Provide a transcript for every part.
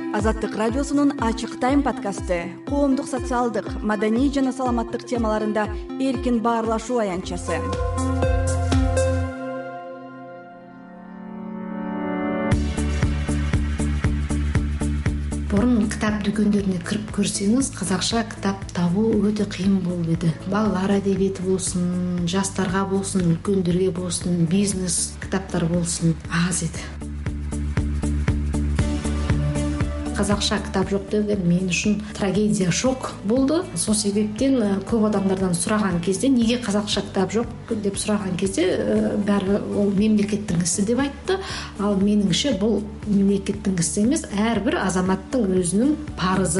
Азаттык радиосунун Ачык тайм подкасты коомдук, социалдык, маданий жана саламаттык темаларында эркин баарлашуу аянтчасы. Борун китап дүкөндөрүнө кирип көрсөңүз, казакча китап табуу өтө кыйын болуп эди. Балалар адебиети болсун, жаштарга болсун, үлкөндөргө болсун, бизнес китаптар болсун, аз эди. Казакча китап жок деген мен үчүн трагедия, шок болду. Сол себептен көп адамдардан сураган кезде, неге казакча китап жок деп сураган кезде, баары ол мемлекеттин иши деп айтты. Ал менимче бул мемлекеттин иши эмес, ар бир азаматтын өзүнүн парызы.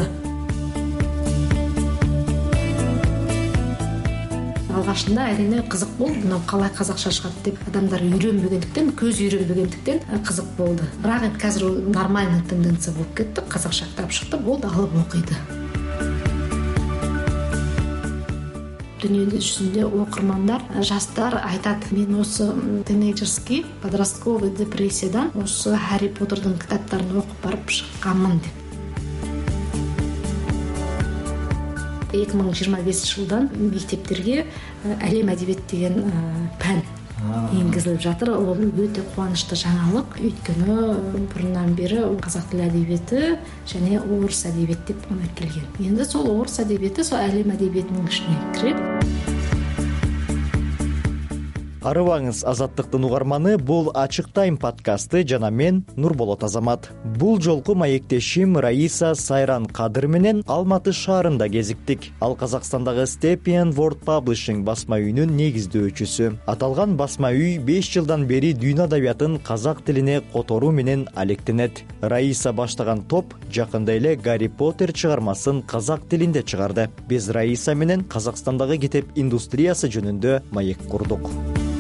Алгашында әрине кызык болду, мына калай казакча чыгат деп адамдар үйрөнбөгөндүктөн, көз үйрөнбөгөндүктөн кызык болду. Бирок азыр нормальный тенденция болуп кетти. Казакча китап чыкты, болду, алып окуйду. Дүние жүзүндө окурмандар, жаштар айтат, мен осы тинейджерский, подростковый депрессиядан осы Harry Potter'дын китаптарын окуп барып чыкканмын деп. 2025 жылдан мектептерге әлем әдебиет деген пән енгізіліп жатыр. Ол өте қуанышты жаңалық. Өйткені бұрыннан бері қазақ тілі әдебиеті және орыс әдебиет деп келген. Енді сол орыс әдебиеті сол әлем әдебиетінің ішіне кіреді. Арыбаңыз, Азаттыктын угарманы, бул Ачык тайм подкасты жана мен Нурболот Азамат. Бул жолку маектешим Раиса Сайран Кадыр менен Алматы шаарында кезиктик. Ал Казакстандагы Stepien World Publishing басма үйүнүн негиздөөчүсү. Аталган басма үй 5 жылдан бери дүйнө адабиятын казак тилине которуу менен алектенет. Раиса баштаган топ жакында эле Гарри Поттер чыгармасын казак тилинде чыгарды. Биз Раиса менен Казакстандагы китеп индустриясы жөнүндө маек курдук.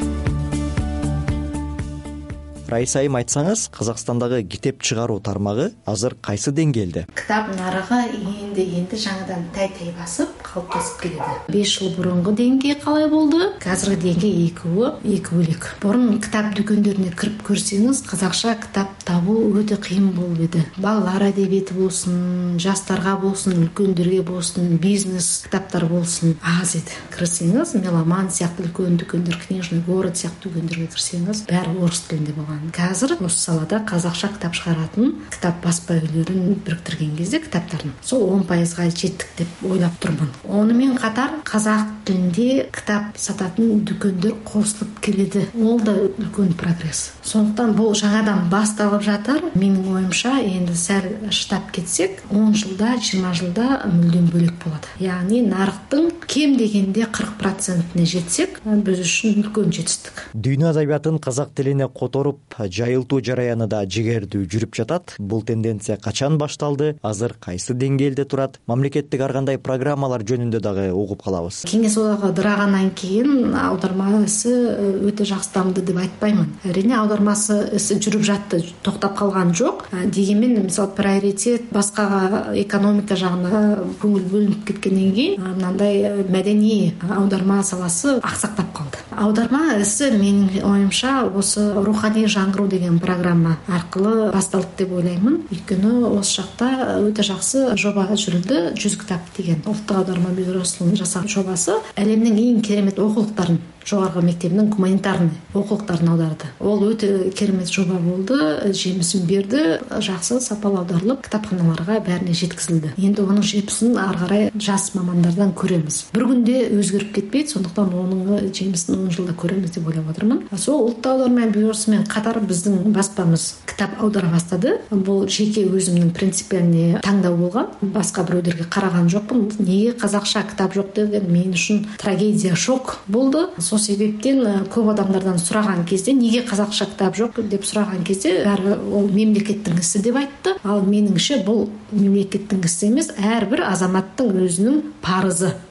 Раиса айым, айтсаңыз, Казакстандагы китеп чыгаруу тармагы азыр кайсы деңгээлде? Китап нарыгы энди жаңадан тай басып, калыптасып келеді. 5 жыл бурунку деңгээ калай болду? Азыркы деңгээ эки бөлөк. Борун китап дүкөндөрүнө кирип көрсөңүз, казакча китап табуу өтө кыйын болуп эди. Балалар адебиети болсун, жаштарга болсун, үлкөндөргө болсун, бизнес китаптар болсун, аз эди. Кирсеңиз, Меломан сыяктуу үлкөн дүкөндөр, Книжный город сыяктуу дүкөндөргө кирсеңиз, баары орус тилинде болгон. Қазір осы салада казакча китап чыгаратын китап баспа үйлөрүн бириктирген кезде китаптардын сол 10%га жеттик деп ойлап турмун. Онымен катар казак тилинде китап сататын дүкөндөр косулуп келеді. Ол да үлкөн прогресс. Сондықтан бул жаңадан басталып жатыр. Менин оюмча, енді сәл шыдап кетсек, 10 жылда, 20 жылда мүлдем бөлек болады. Яғни нарықтың кем дегенде 40%-не жетсек, біз үшін үлкен жетістік. Дүйнө адабиятын казак тилине которуп жайылтуу жараяны да жигердүү жүрүп жатат. Бул тенденция качан башталды? Азыр кайсы деңгээлде турат? Мамлекеттик ар кандай программалар жөнүндө дагы угуп калабыз. Кеңес одағы ыдырагандан кийин аударма isi өтө жакшы дамды деп айтпаймын. Әрине аудармасы isi жүрүп жатты, токтап калган жок. Дегенмен, мисалы, приоритет башкага экономика жагына көңүл бөлүнүп кеткенден кийин мындай мәдени аударма саласы аксактап калды. Аударма isi менин оюмча осы руханий жаңгыруу деген программа аркылы басталды деп ойлаймын. Өйткөнү осы жакта өтө жакшы жоба жүрүлдү. 100 китап деген Улуттук аударма бюросунун жасаган жобасы әлемдин эң керемет окулуктарын, жоғарғы мектебінің гуманитарный оқулықтарын аударды. Ол өте керемет жоба болды, жемісін берді, жақсы сапалы аударылып, кітапханаларға бәріне жеткізілді. Енді оның жемісін ары қарай жас мамандардан көреміз. Бір күнде өзгеріп кетпейді, сондықтан оның жемісін 10 жылда көреміз деп ойлап отырмын. Сол Улуттук аударма бюросымен қатар біздің баспамыз кітап аудара бастады. Бұл жеке өзімнің принципиальный таңдау болған. Басқа біреулерге қараған жоқпын. Неге қазақша кітап жоқ деген мен үшін трагедия, шок болды. Сол себептен көп адамдардан сураган кезде, неге казакча китап жок деп сураган кезде, баары ол мемлекеттин иши деп айтты. Ал менимче бул мемлекеттин иши эмес, ар бир азаматтын өзүнүн парызы.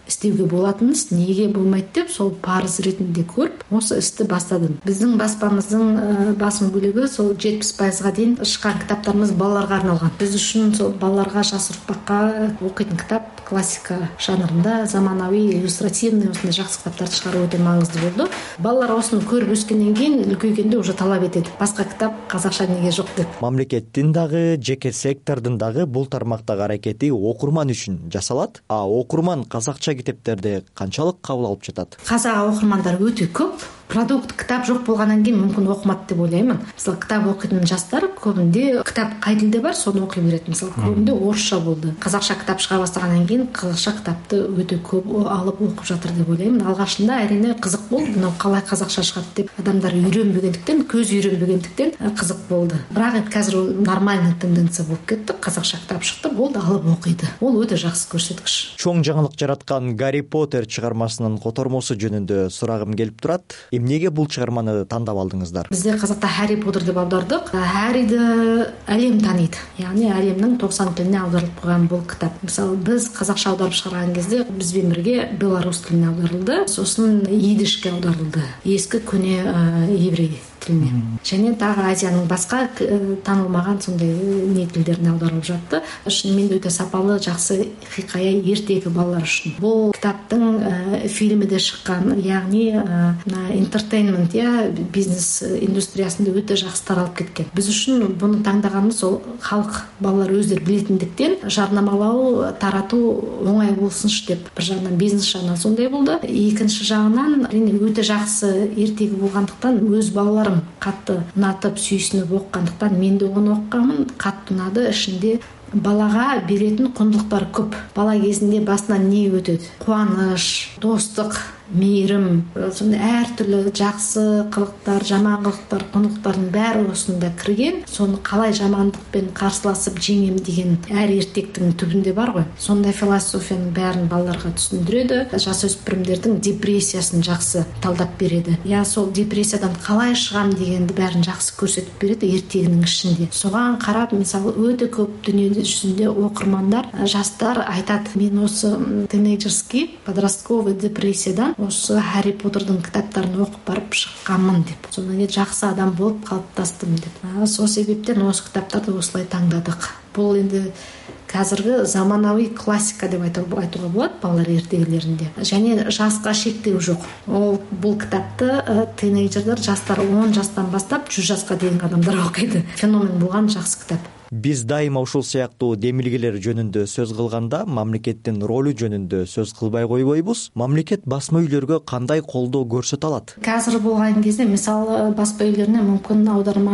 істеуге болатын іс, неге болмайды деп сол парыз ретінде көріп осы істі бастадым. Біздің баспамыздың басым бөлігі сол 70%-ға дейін шыққан кітаптарымыз балаларға арналған. Біз үшін сол балаларға, жас ұрпаққа оқитын кітап классика жанрында заманауи иллюстративный осындай жақсы кітаптарды шығару өте маңызды болды. Балалар осыны көріп өскеннен кейін үлкейгенде уже талап етеді. Басқа кітап қазақша неге жоқ деп. Мамлекеттин дагы, жеке сектордун дагы бул тармактагы аракети окурман үчүн жасалат. А окурман казакча китептерди канчалык кабыл алып жатат? Казак окурмандар өте көп. Продукт кітап жоқ болғаннан кейін мүмкін оқымады деп ойлаймын. Мысалы, кітап оқитын жастар көбінде кітап қай тілде бар, соны оқи береді. Мысалы, көбінде орысша болды. Қазақша кітап шыға бастағаннан кейін қазақша кітапты өте көп алып оқып жатыр деп ойлаймын. Алғашында әрине қызық болды, мынау қалай қазақша шығады деп адамдар үйренбегендіктен, көз үйренбегендіктен қызық болды. Бірақ қазір ол нормальный тенденция болып кетті. Қазақша кітап шықты, болды, алып оқиды. Ол өте жақсы көрсеткіш. Чоң жаңылык жараткан Гарри Поттер чыгармасынын котормосу жөнүндө сурагым келип турат. Эмнеге бул чыгарманы тандап алдыңыздар? Бізде қазақта Харри Поттер деп аудардық. Харриді әлем таниды. Яғни әлемнің 90 тіліне аударылып қойған бұл кітап. Мысалы, біз қазақша аударып шығарған кезде бізбен бірге белорус тіліне аударылды, сосын идишке аударылды. Ескі көне еврей тіліне. Және тағы Азияның басқа танылмаған сондай не тілдеріне аударылып жатты. Шынымен өте сапалы, жақсы хикая ертегі балалар үшін. Бұл кітаптың фильмі де шыққан, яғни entertainment, бизнес индустриясында өте жақсы таралып кеткен. Біз үшін бұны таңдағанымыз сол халық, балалар өздері білетіндіктен жарнамалау, тарату оңай болсыншы деп. Бір жағынан бизнес жағынан сондай болды. Екінші жағынан өте жақсы ертегі болғандықтан өз балаларым қатты ұнатып, сүйсініп оқығандықтан мен де оны оқығанмын, қатты ұнады. Ішінде балаға беретін құндылықтар көп. Бала кезінде басынан не өтеді? Қуаныш, достық, мейірім, сондай әртүрлі жақсы қылықтар, жаман қылықтар, құндылықтардың бәрі осында кірген. Соны қалай жамандықпен қарсыласып жеңем деген әр ертектің түбінде бар ғой. Сондай философияның бәрін балаларға түсіндіреді. Жасөспірімдердің депрессиясын жақсы талдап береді. Сол депрессиядан қалай шығам дегенді бәрін жақсы көрсетіп береді ертегінің ішінде. Соған қарап, мысалы, өте көп дүние жүзінде оқырмандар, жастар айтады, мен осы тинейджерский, подростковый депрессиядан осы Харри Поттердің кітаптарын оқып барып шыққанмын деп. Содан кейін жақсы адам болып қалыптастым деп. Сол себептен осы кітаптарды осылай таңдадық. Бұл енді қазіргі заманауи классика деп айтуға болады балалар ертегілерінде. Және жасқа шектеу жоқ. Бұл кітапты тинейджерлер, жастар 10 жастан бастап 100 жасқа дейінгі адамдар оқиды. Феномен болған жақсы кітап. Биз дайыма ушул сыяктуу демилгелер жөнүндө сөз кылганда мамлекеттин ролу жөнүндө сөз кылбай койбойбуз. Мамлекет басма үйлөргө кандай колдоо көрсөтө алат? Қазір болған кезде, мысалы, баспа үйлеріне мүмкін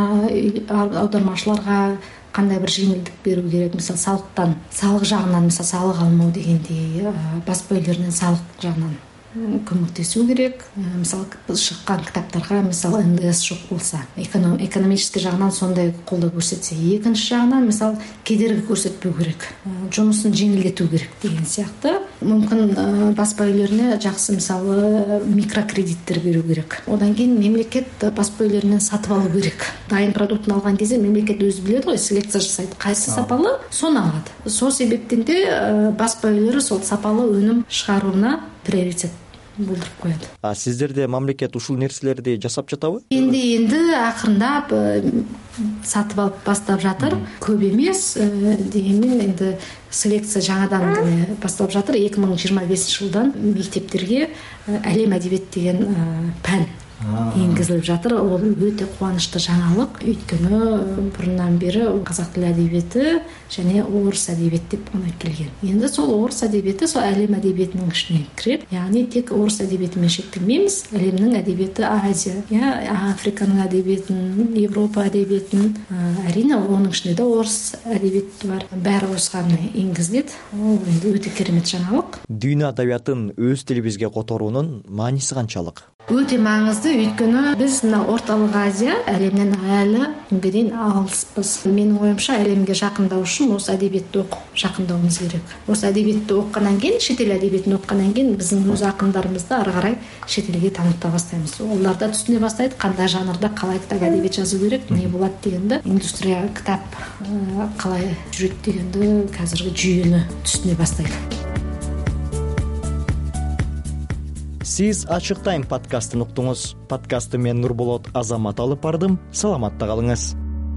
аудармашыларға қандай бір жеңілдік беру керек. Мысалы, салық жағынан, мысалы, салық алмау дегендей, баспа үйлерінен салық жағынан көмектесу керек. Мысалы, шыққан кітаптарға, мысалы, НДС жоқ болса, экономический жағынан сондай қолдау көрсетсе. Екінші жағынан, мысалы, кедергі көрсетпеу керек, жұмысын жеңілдету керек деген сияқты. Мүмкін баспа үйлеріне жақсы, мысалы, микрокредиттер беру керек. Одан кейін мемлекет баспа үйлерінен сатып алу керек. Дайын продуктын алған кезде мемлекет өзі біледі ғой, селекция жасайды, қайсы сапалы, соны алады. Сол себептен де баспа үйлері сол сапалы өнім шығаруына приоритет болдырып қояды. Сіздерде мамлекет ушул нерселерди жасап жатабы? Енді ақырындап сатып алып бастап жатыр. Көп емес, дегенмен енді селекция жаңадан басталып жатыр. 2025 жылдан мектептерге әлем әдебиет деген пән енгізіліп жатыр. Ол өте қуанышты жаңалық. Өйткені бұрыннан бері қазақ тілі әдебиеті және орыс әдебиет деп оны келген. Енді сол орыс әдебиеті сол әлем әдебиетінің ішіне кіреді. Яғни тек орыс әдебиетімен шектелмейміз. Әлемнің әдебиеті Азия, Африканың әдебиетін, Европа әдебиетін, әрине оның ішінде де орыс әдебиеті бар. Бәрі осыған енгізіледі. Ол енді өте керемет жаңалық. Дүйнө адабиятын өз тилибизге которуунун мааниси канчалык? Өте маңызды, өйткені біз орталық Азия әлемнен әлі күнге дейін алыспыз. Менің ойымша, әлемге жақындау үшін осы әдебиетті оқып жақындауымыз керек. Осы әдебиетті оқығаннан кейін, шетел әдебиетін оқығаннан кейін біздің өз ақындарымызды ары қарай шетелге таныта бастаймыз. Олар да түсіне бастайды, қандай жанрда қалай кітап әдебиет жазу керек, не болады дегенді, индустрия кітап қалай жүреді дегенді қазіргі жүйені түсіне бастайды. Сиз Ачык Тайм подкастын уктуңуз. Подкастты мен Нурболот Азамат алып бардым. Саламатта калыңыз.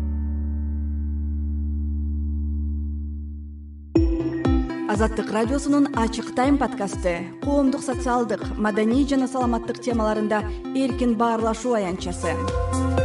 Азаттык радиосунун Ачык Тайм подкасты коомдук, социалдык, маданий жана саламаттык темаларында эркин баарлашуу аянтчасы.